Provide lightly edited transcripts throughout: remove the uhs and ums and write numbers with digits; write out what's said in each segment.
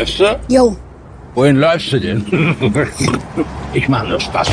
Läufst du? Jo. Wohin läufst du denn? Ich mach nur Spaß.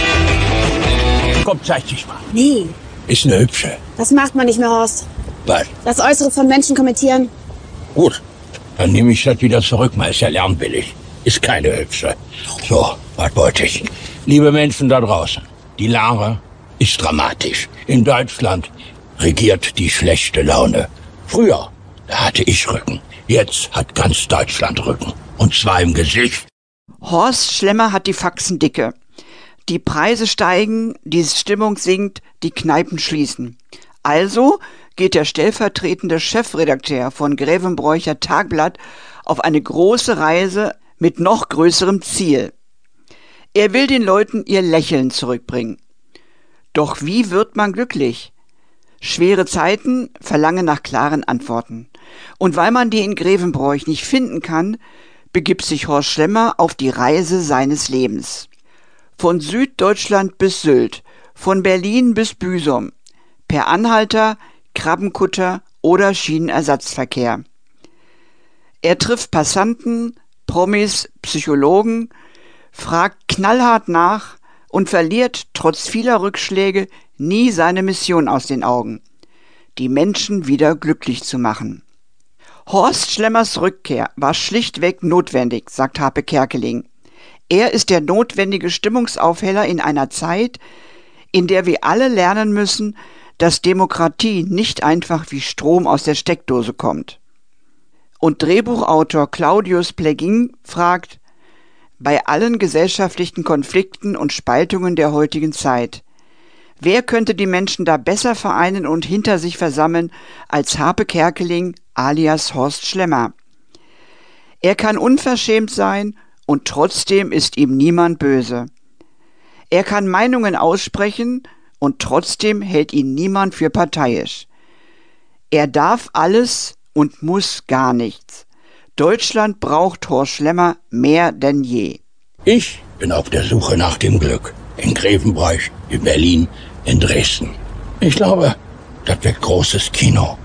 Komm, zeig dich mal. Nee, Ist eine hübsche. das macht man nicht mehr, Horst. Was? Das Äußere von Menschen kommentieren. Gut, dann nehme ich das wieder zurück. Man ist ja lernbillig. Ist keine hübsche. So, was wollte ich? Liebe Menschen da draußen, die Lage ist dramatisch. In Deutschland regiert die schlechte Laune. Früher, da hatte ich Rücken. Jetzt hat ganz Deutschland Rücken. Und zwar im Gesicht. Horst Schlemmer hat die Faxen dicke. Die Preise steigen, die Stimmung sinkt, die Kneipen schließen. Also geht der stellvertretende Chefredakteur von Grevenbroicher Tagblatt auf eine große Reise mit noch größerem Ziel. Er will den Leuten ihr Lächeln zurückbringen. Doch wie wird man glücklich? Schwere Zeiten verlangen nach klaren Antworten. Und weil man die in Grevenbroich nicht finden kann, begibt sich Horst Schlemmer auf die Reise seines Lebens. Von Süddeutschland bis Sylt, von Berlin bis Büsum, per Anhalter, Krabbenkutter oder Schienenersatzverkehr. Er trifft Passanten, Promis, Psychologen, fragt knallhart nach und verliert trotz vieler Rückschläge nie seine Mission aus den Augen: die Menschen wieder glücklich zu machen. Horst Schlemmers Rückkehr war schlichtweg notwendig, sagt Harpe Kerkeling. Er ist der notwendige Stimmungsaufheller in einer Zeit, in der wir alle lernen müssen, dass Demokratie nicht einfach wie Strom aus der Steckdose kommt. Und Drehbuchautor Claudius Plegging fragt: Bei allen gesellschaftlichen Konflikten und Spaltungen der heutigen Zeit, wer könnte die Menschen da besser vereinen und hinter sich versammeln als Harpe Kerkeling alias Horst Schlemmer? Er kann unverschämt sein und trotzdem ist ihm niemand böse. Er kann Meinungen aussprechen und trotzdem hält ihn niemand für parteiisch. Er darf alles und muss gar nichts. Deutschland braucht Horst Schlemmer mehr denn je. Ich bin auf der Suche nach dem Glück. In Grevenbroich, in Berlin, in Dresden. Ich glaube, das wird großes Kino.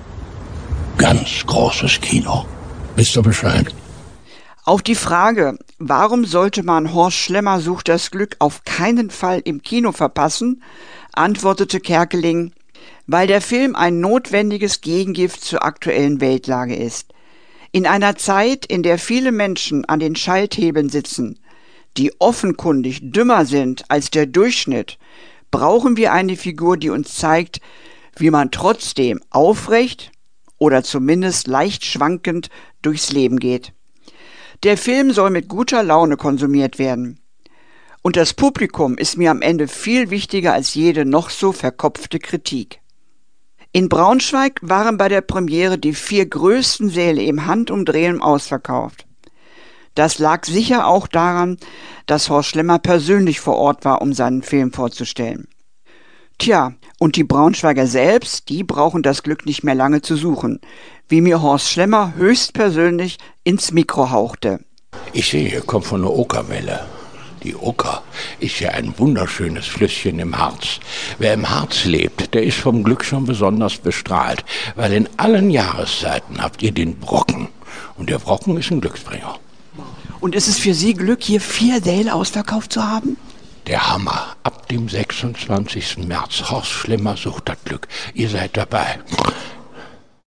Ganz großes Kino. Wisst ihr Bescheid? Auf die Frage, warum sollte man Horst Schlemmer sucht das Glück auf keinen Fall im Kino verpassen, antwortete Kerkeling: weil der Film ein notwendiges Gegengift zur aktuellen Weltlage ist. In einer Zeit, in der viele Menschen an den Schalthebeln sitzen, die offenkundig dümmer sind als der Durchschnitt, brauchen wir eine Figur, die uns zeigt, wie man trotzdem aufrecht oder zumindest leicht schwankend durchs Leben geht. Der Film soll mit guter Laune konsumiert werden. Und das Publikum ist mir am Ende viel wichtiger als jede noch so verkopfte Kritik. In Braunschweig waren bei der Premiere die 4 größten Säle im Handumdrehen ausverkauft. Das lag sicher auch daran, dass Horst Schlemmer persönlich vor Ort war, um seinen Film vorzustellen. Tja, und die Braunschweiger selbst, die brauchen das Glück nicht mehr lange zu suchen, wie mir Horst Schlemmer höchstpersönlich ins Mikro hauchte. Ich sehe, ihr kommt von der Okerwelle. Die Oker ist ja ein wunderschönes Flüsschen im Harz. Wer im Harz lebt, der ist vom Glück schon besonders bestrahlt, weil in allen Jahreszeiten habt ihr den Brocken. Und der Brocken ist ein Glücksbringer. Und ist es für Sie Glück, hier 4 Säle ausverkauft zu haben? Der Hammer. Ab dem 26. März. Horst Schlemmer sucht das Glück. Ihr seid dabei.